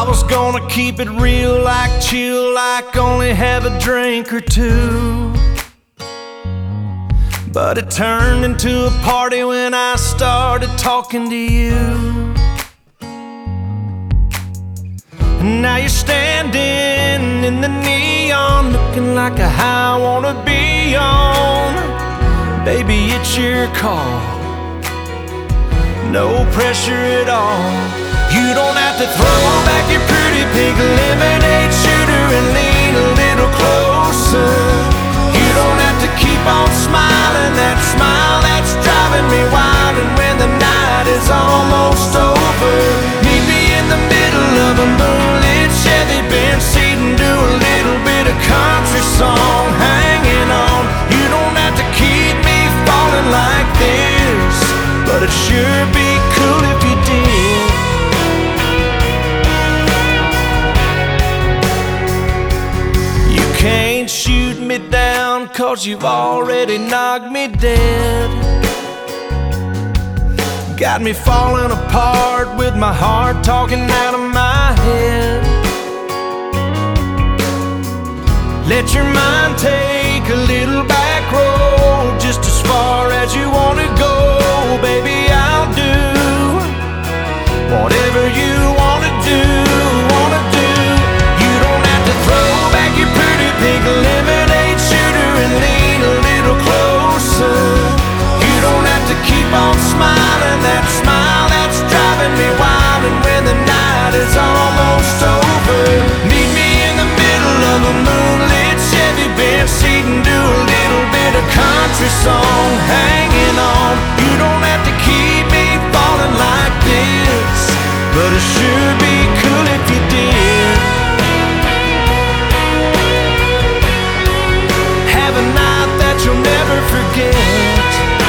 was gonna keep it real, like chill, like only have a drink or two. But it turned into a party when I started talking to you. And now you're standing in the neon, looking like a high I wanna be on. Baby, it's your call, no pressure at all. You don't have to throw back your pretty pink lemonade shooter and lean a little closer. You don't have to keep on smiling, that smile that's driving me wild. And when the night is almost over, meet me in the middle of a moonlit Chevy Benz seat and do a little bit of country song, hanging on. You don't have to keep me falling like this, but it'd sure be cool if you did. You can't shoot me down, 'cause you've already knocked me dead. Got me falling apart with my heart talking out of my head. Let your mind take a little back road, just as far as you want to go. Baby, I'll do whatever you want to do, You don't have to throw back your pretty pink lemonade shooter and lean a little closer. You don't have to keep on smiling, that smile that's driving me wild. And when the night is almost over, meet me in the middle of a moonlit Chevy Benz seat and do a little bit of country song, hanging on. You don't have to keep me falling like this, but it sure be cool if you did. Have a night that you'll never forget.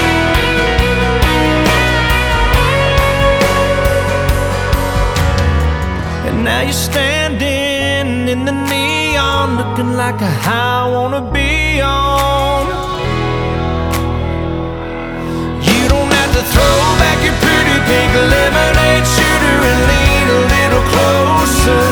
And now you're standing in the neon, looking like a high I wanna be on. You don't have to throw back your pretty pink lemonade shooter and lean a little closer.